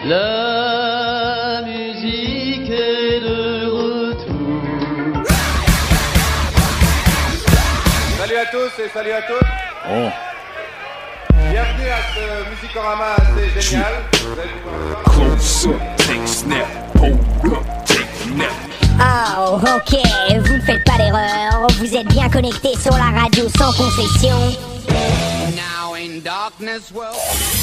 La musique est de retour. Salut à tous et salut à toutes. Oh. Bienvenue à ce Musicorama assez génial. Vous allez pouvoir voir. Close up, take snap, hold up, take nap. Oh, ok, vous ne faites pas d'erreur. Vous êtes bien connectés sur la radio sans concession. Now in darkness world.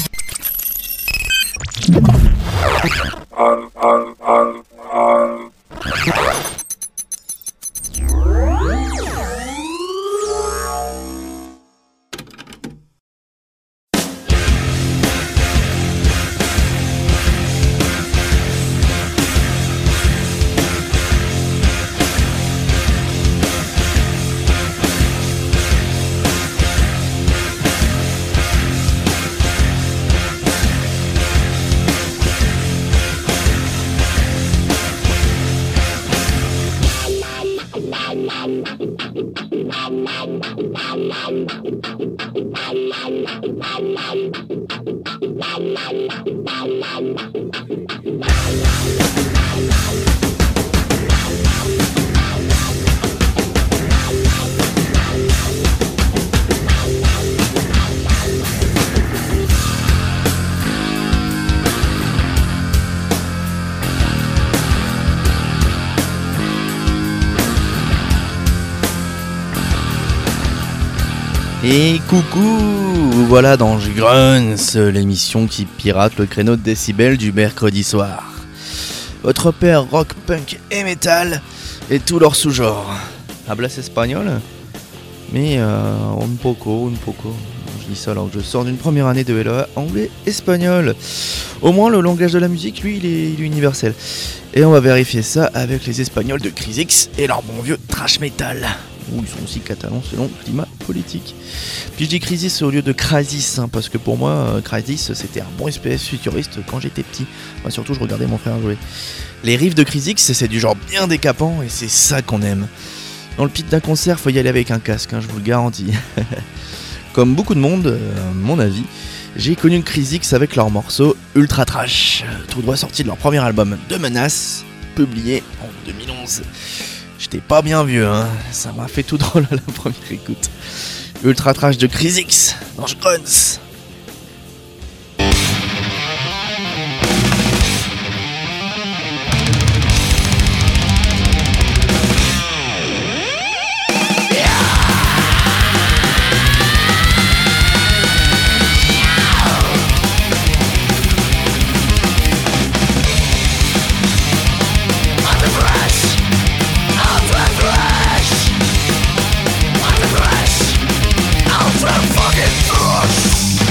Et coucou, voilà dans Grunts, l'émission qui pirate le créneau de décibels du mercredi soir. Votre père rock, punk et metal et tous leurs sous-genres. Hablas espagnol? Mais un poco. Je dis ça alors que je sors d'une première année de LEA anglais-espagnol. Au moins le langage de la musique, lui, il est universel. Et on va vérifier ça avec les Espagnols de Crisix et leur bon vieux trash metal. Ou ils sont aussi catalans selon le climat politique. Puis je dis Crisis au lieu de Crasis, hein, parce que pour moi, Crasis c'était un bon SPS futuriste quand j'étais petit. Moi, surtout, je regardais mon frère jouer. Les riffs de Crisix, c'est du genre bien décapant et c'est ça qu'on aime. Dans le pit d'un concert, faut y aller avec un casque, hein, je vous le garantis. Comme beaucoup de monde, à mon avis, j'ai connu Crisix avec leur morceau Ultra Trash, tout droit sorti de leur premier album De Menace, publié en 2011. J'étais pas bien vieux, hein. Ça m'a fait tout drôle à la première écoute. Ultra Trash de Crisix, dans Grunts. Fucking thrush!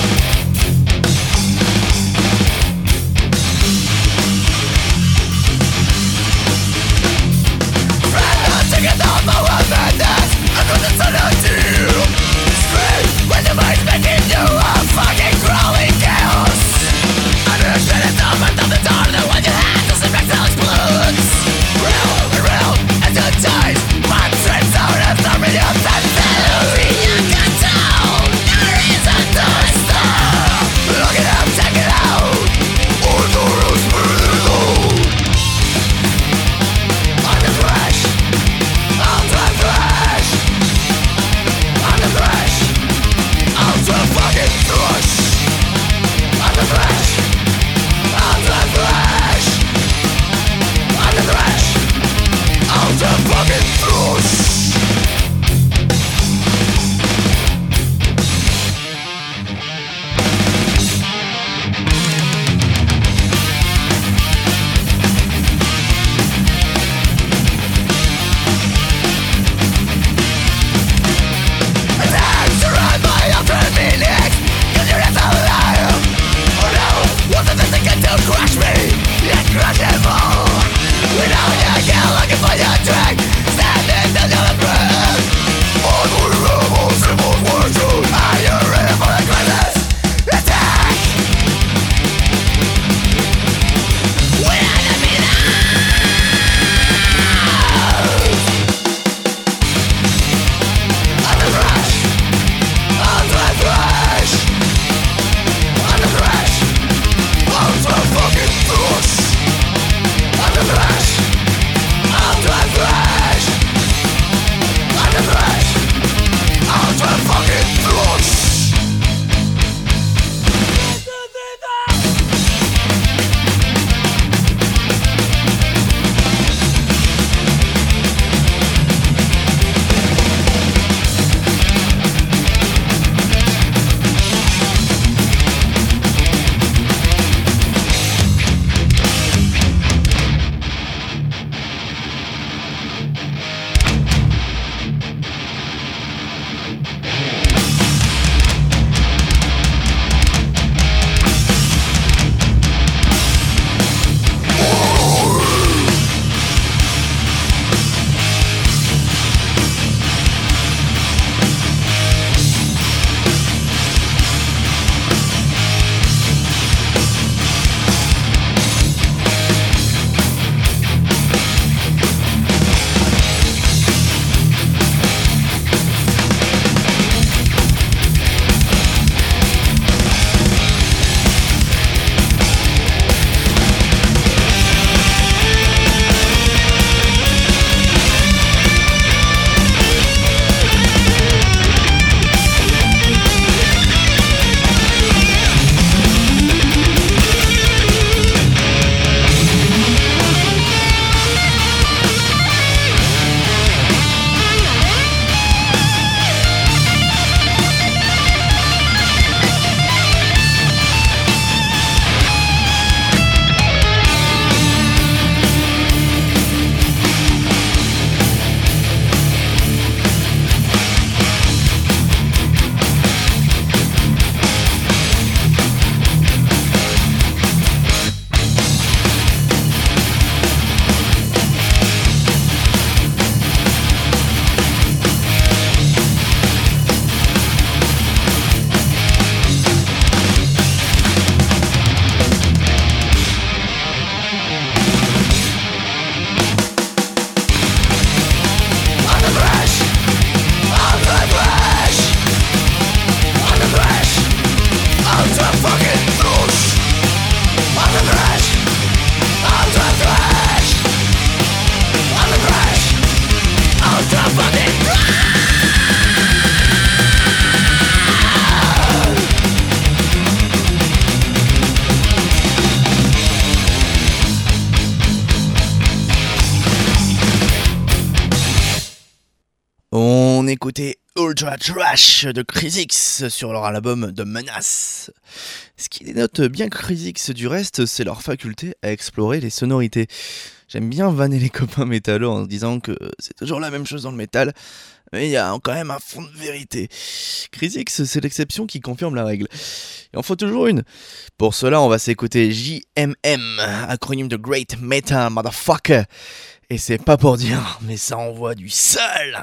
Ultra Trash de Crisix sur leur album de Menace. Ce qui dénote bien Crisix du reste, c'est leur faculté à explorer les sonorités. J'aime bien vanner les copains métallos en disant que c'est toujours la même chose dans le métal, mais il y a quand même un fond de vérité. Crisix, c'est l'exception qui confirme la règle. Il en faut toujours une. Pour cela, on va s'écouter JMM, acronyme de Great Metal Motherfucker. Et c'est pas pour dire, mais ça envoie du sale.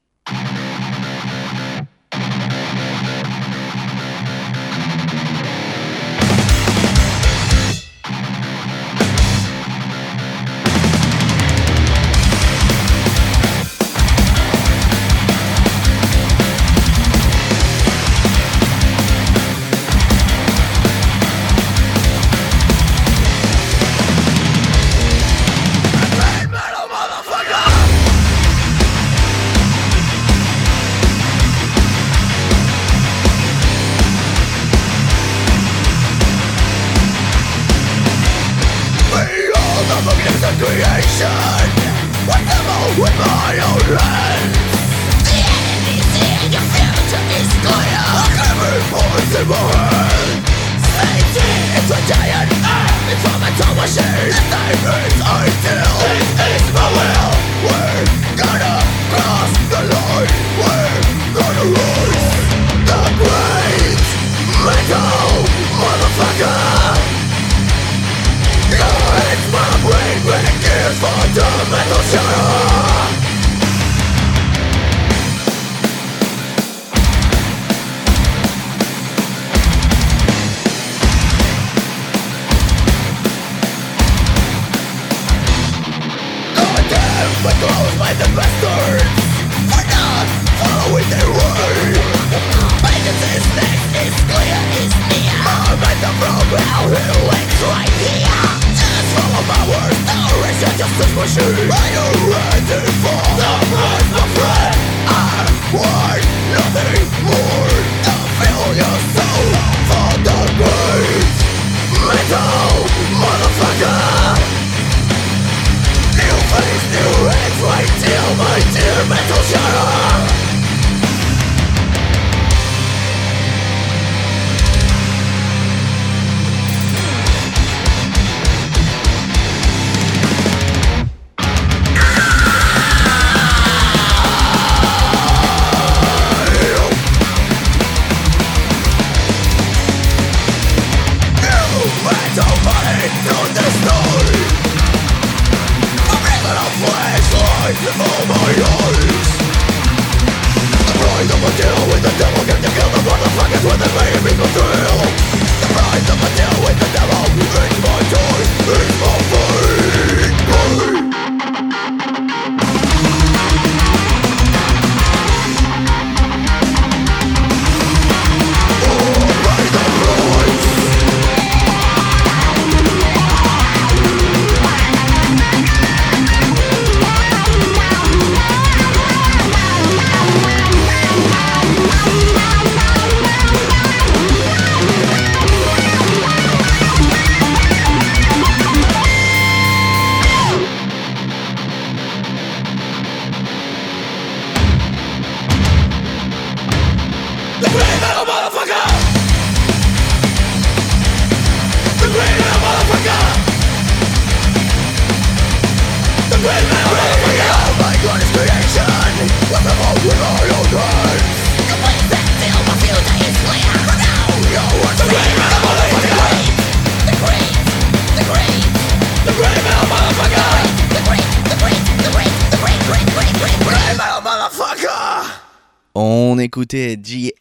On écoutait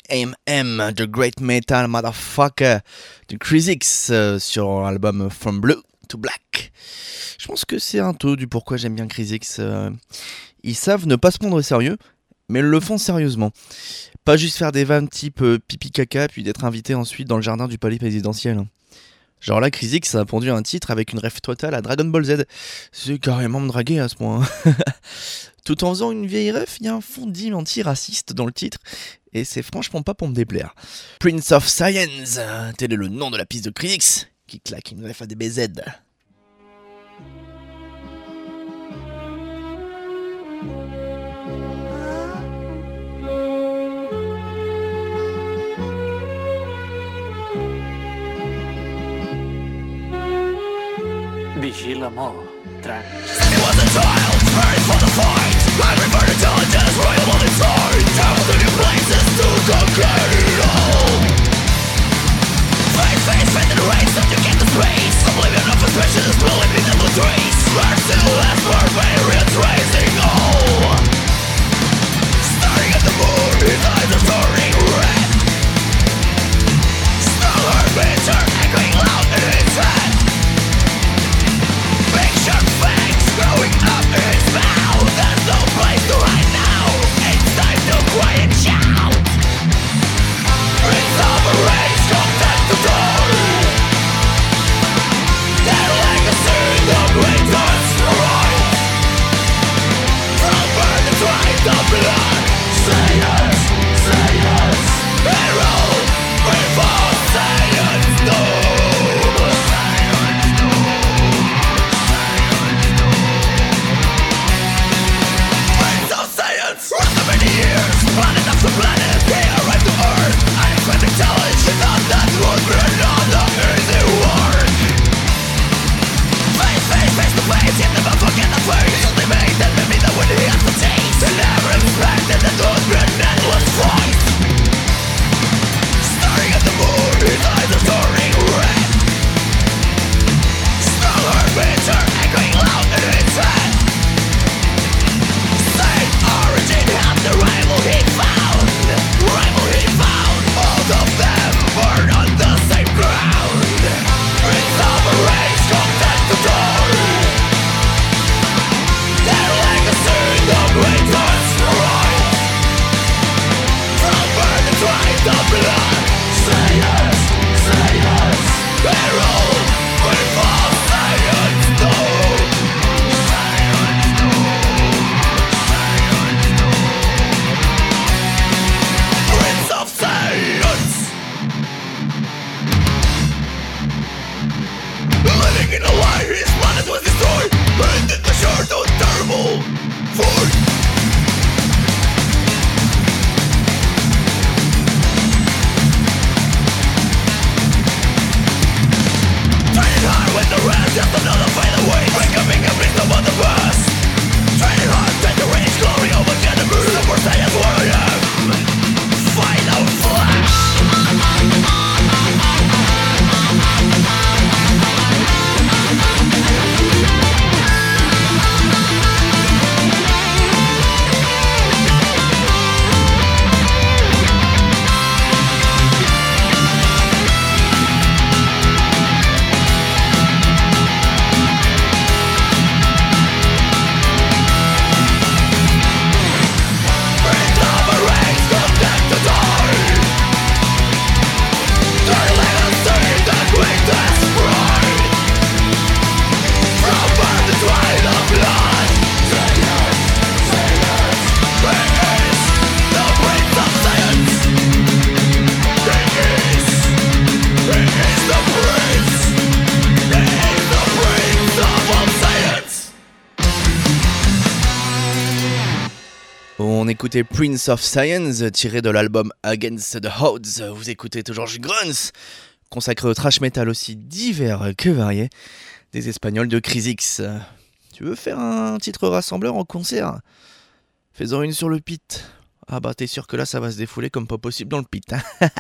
JMM, The Great Metal Motherfucker de Crisix sur l'album From Blue to Black. Je pense que c'est un taux du pourquoi j'aime bien Crisix. Ils savent ne pas se prendre au sérieux, mais ils le font sérieusement. Pas juste faire des vannes type pipi caca puis d'être invité ensuite dans le jardin du palais présidentiel. Genre là, Crisix a pondu un titre avec une ref totale à Dragon Ball Z. C'est carrément me draguer à ce point. Tout en faisant une vieille ref, il y a un fond anti-raciste dans le titre, et c'est franchement pas pour me déplaire. Prince of Science, tel est le nom de la piste de Crisix, qui claque une ref à des BZ. Vigila molt. Tranq. Écoutez Prince of Science, tiré de l'album Against the Odds. Vous écoutez toujours Grunts, consacré au thrash metal aussi divers que varié, des Espagnols de Crisix. Tu veux faire un titre rassembleur en concert ? Fais-en une sur le pit. Ah bah t'es sûr que là ça va se défouler comme pas possible dans le pit.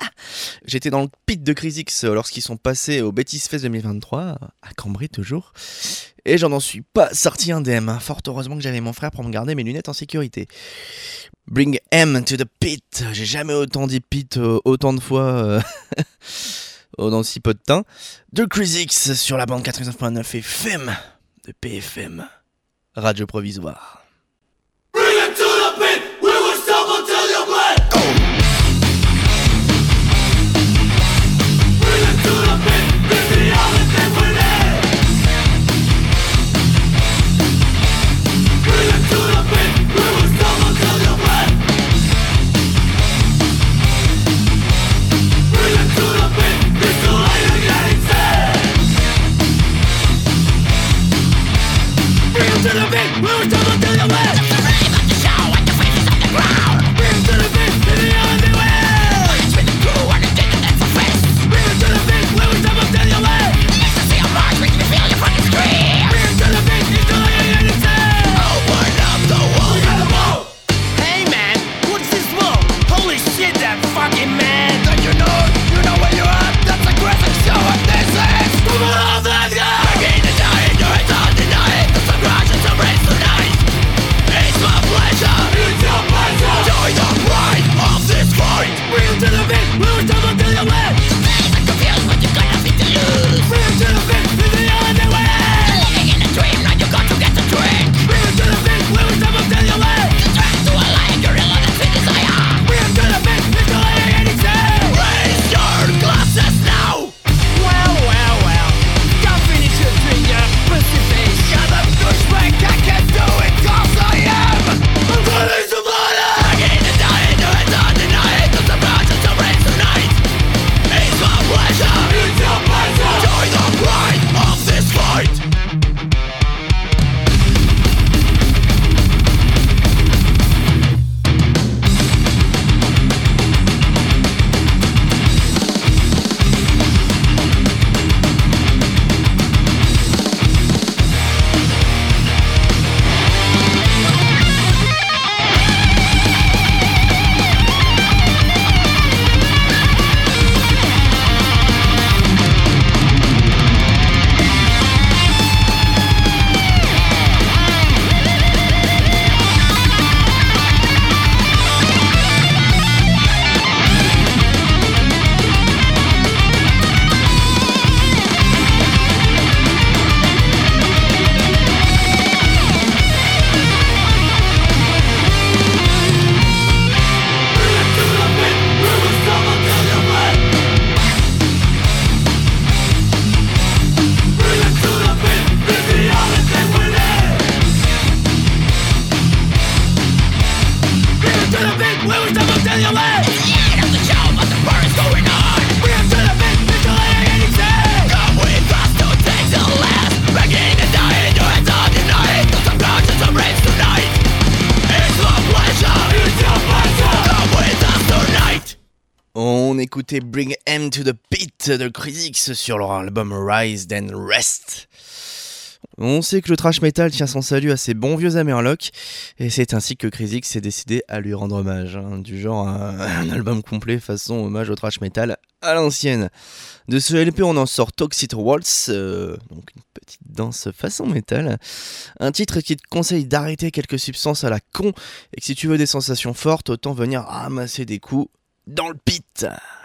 J'étais dans le pit de Crisix lorsqu'ils sont passés au Betis Fest 2023, à Cambrai toujours, et j'en en suis pas sorti indemne. Fort heureusement que j'avais mon frère pour me garder mes lunettes en sécurité. Bring M to the pit. J'ai jamais autant dit pit autant de fois dans si peu de temps. De Crisix sur la bande 89.9 FM de PFM, Radio Provisoire. To the beat, we were écouter Bring Em to the Pit de Crisix sur leur album Rise Then Rest. On sait que le thrash metal tient son salut à ses bons vieux Amerloc, et c'est ainsi que Crisix s'est décidé à lui rendre hommage, du genre un album complet façon hommage au thrash metal à l'ancienne. De ce LP on en sort Toxic Waltz, donc une petite danse façon métal, un titre qui te conseille d'arrêter quelques substances à la con, et que si tu veux des sensations fortes, autant venir ramasser des coups dans le pit.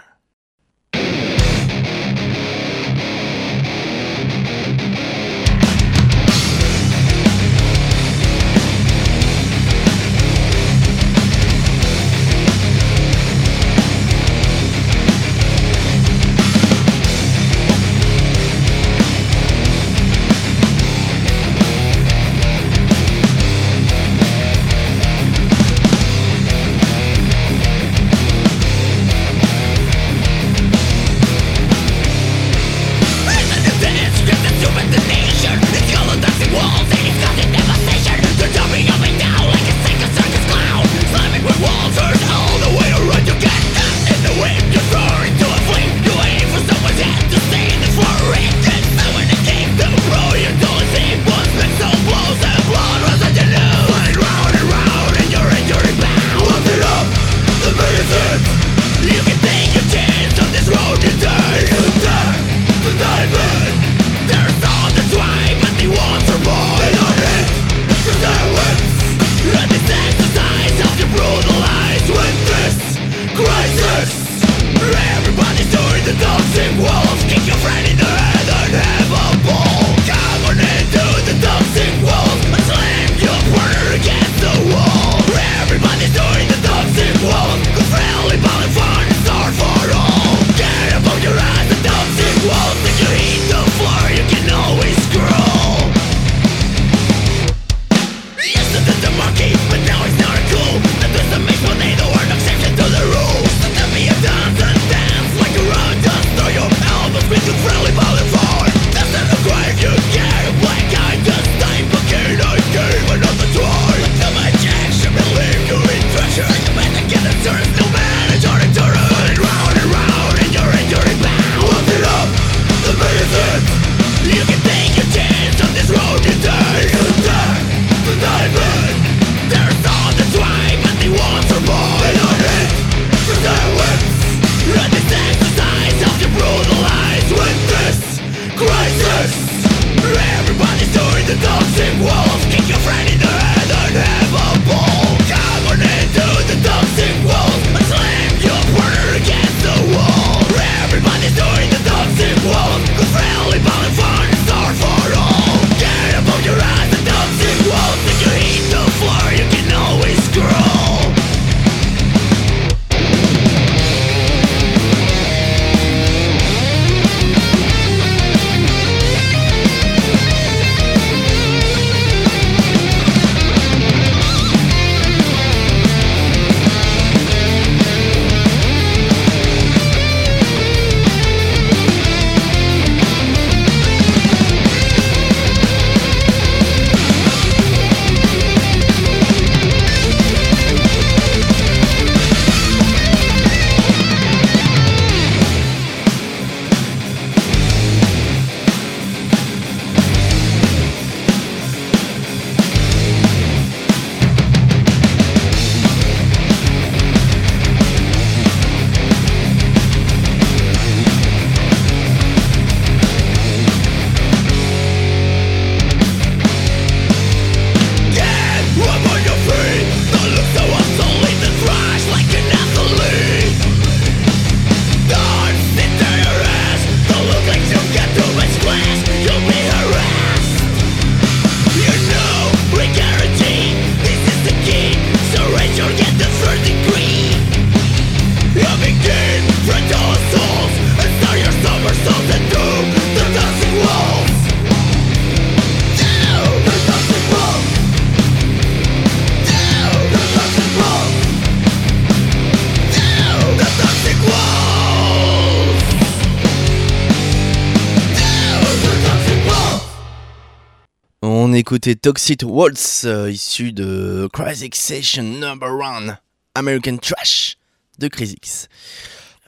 Écoutez Toxic Waltz, issu de Crisix Session No. 1 American Trash de Crisix.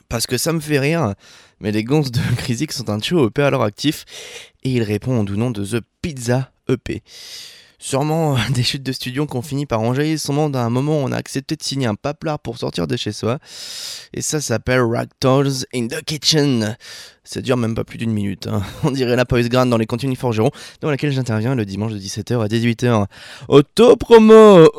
parce que ça me fait rire, mais les gonzes de Crisix sont un duo EP à leur actif, et ils répondent au nom de The Pizza EP. Sûrement des chutes de studio qu'on finit par enjailler son monde à un moment où on a accepté de signer un paplard pour sortir de chez soi. Et ça s'appelle Raptors in the Kitchen. Ça dure même pas plus d'une minute. On dirait la Poise Grande dans les contenus forgerons, dans laquelle j'interviens le dimanche de 17h à 18h. Auto-promo.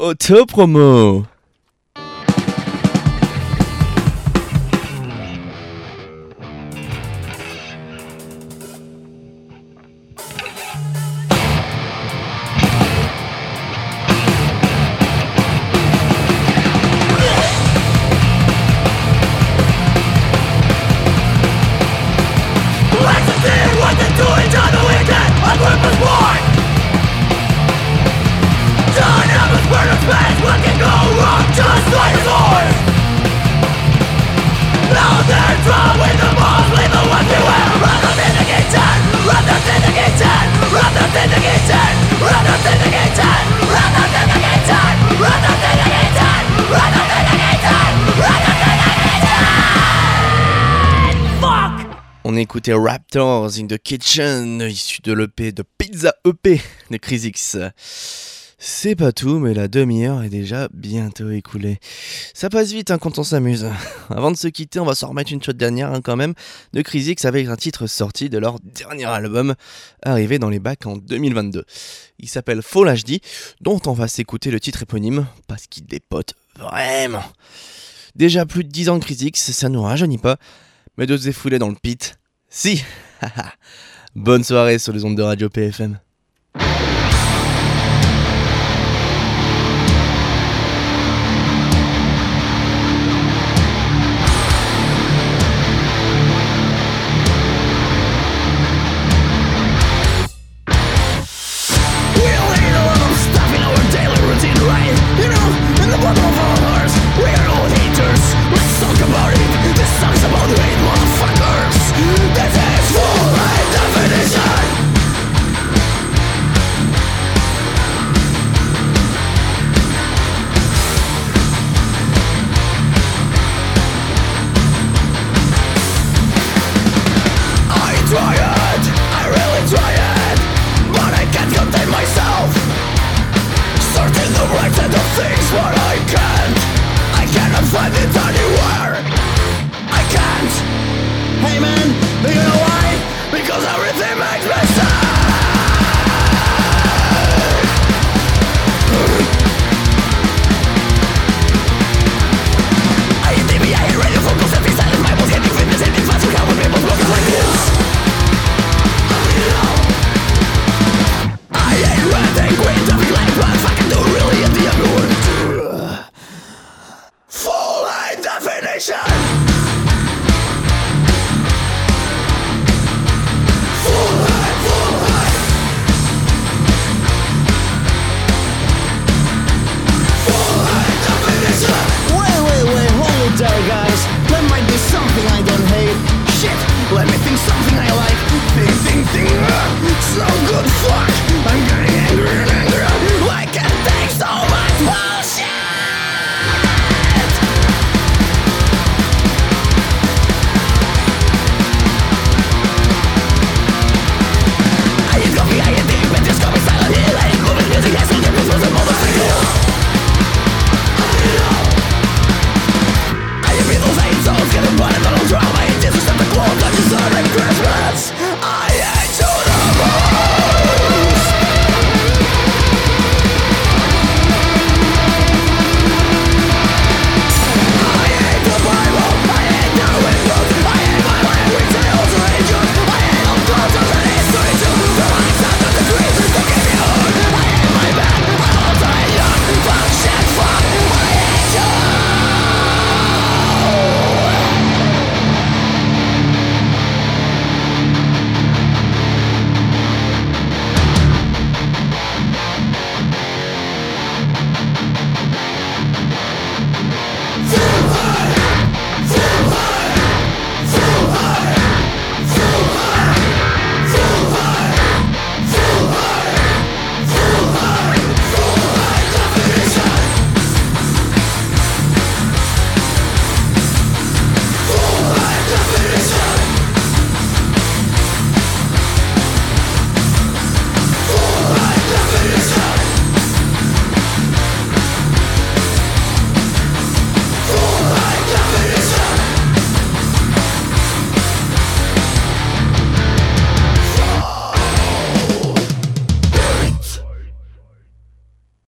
On écoutait Raptors in the Kitchen, issu de l'EP de Pizza EP de Crisix. C'est pas tout, mais la demi-heure est déjà bientôt écoulée. Ça passe vite quand on s'amuse. Avant de se quitter, on va s'en remettre une chaude dernière quand même de Crisix avec un titre sorti de leur dernier album, arrivé dans les bacs en 2022. Il s'appelle Fall HD, dont on va s'écouter le titre éponyme, parce qu'il dépote vraiment. Déjà plus de 10 ans de Crisix, ça nous rajeunit pas, mais de se défouler dans le pit, si. Bonne soirée sur les ondes de Radio PFM.